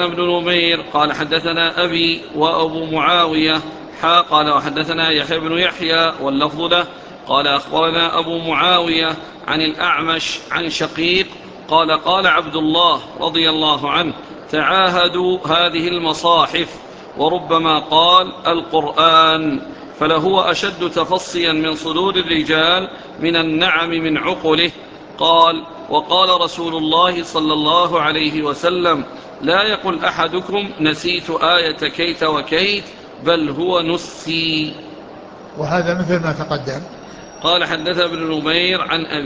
حدثنا ابن نمير قال حدثنا أبي وأبو معاوية قال وحدثنا يحيى بن يحيى واللفظ له قال أخبرنا أبو معاوية عن الأعمش عن شقيق قال قال عبد الله رضي الله عنه تعاهدوا هذه المصاحف، وربما قال القرآن، فلهو أشد تفصيا من صدور الرجال من النعم من عقله. قال وقال رسول الله صلى الله عليه وسلم لا يقل أحدكم نسيت آية كيت وكيت بل هو نسي. وهذا مثل ما تقدم. قال حدث ابن نمير عن أبي